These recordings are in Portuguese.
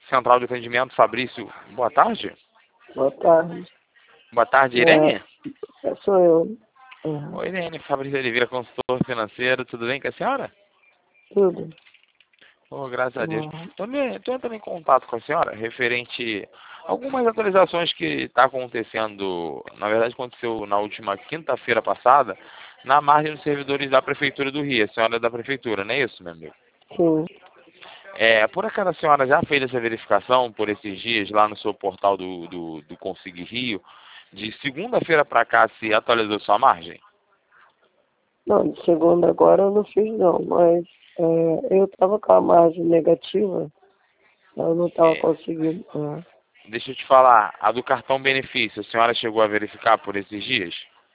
Central de Atendimento, Fabrício. Boa tarde. Boa tarde. Boa tarde, Irene. Sou eu. Oi, Irene. Fabrício Oliveira, consultor financeiro. Tudo bem com a senhora? Tudo. Oh, graças a Deus. Estou entrando em contato com a senhora referente a algumas atualizações que está acontecendo. Na verdade, aconteceu na última quinta-feira passada, na margem dos servidores da Prefeitura do Rio. A senhora é da Prefeitura, não é isso, meu amigo? Sim. Por acaso a senhora já fez essa verificação por esses dias lá no seu portal do Consig Rio? De segunda-feira para cá se atualizou sua margem? Não, de segunda agora eu não fiz não, mas eu estava com a margem negativa, eu não estava conseguindo. Deixa eu te falar, a do cartão benefício, a senhora chegou a verificar por esses dias?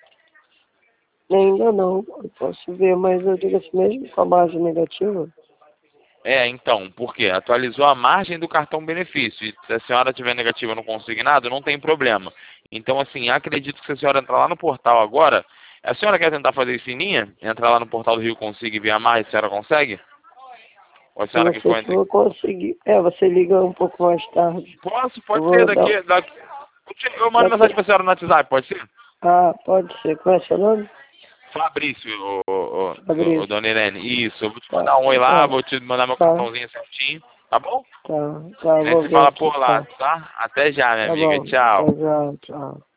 Ainda não, eu posso ver, mas eu digo assim, mesmo com a margem negativa, Então, por quê? Atualizou a margem do cartão benefício. E se a senhora tiver negativa no consignado, não tem problema. Então, assim, acredito que se a senhora entrar lá no portal agora, a senhora quer tentar fazer isso em linha? Entrar lá no portal do Rio Consig e ver a margem, a senhora consegue? Ou a eu senhora não que sei for se eu vou conseguir. Você liga um pouco mais tarde. Eu Pode ser vou dar. eu mando mensagem pra senhora no WhatsApp, pode ser? Pode ser. Qual é seu nome? Fabrício, Fabrício. dona Irene. Isso, eu vou te Tá, mandar um oi lá, tá, vou te mandar meu tá, cartãozinho certinho, tá bom? tá, A gente vou se ver fala aqui, por lá, tá. tá? Até já, minha Tá amiga. bom, Tchau. até já, tchau.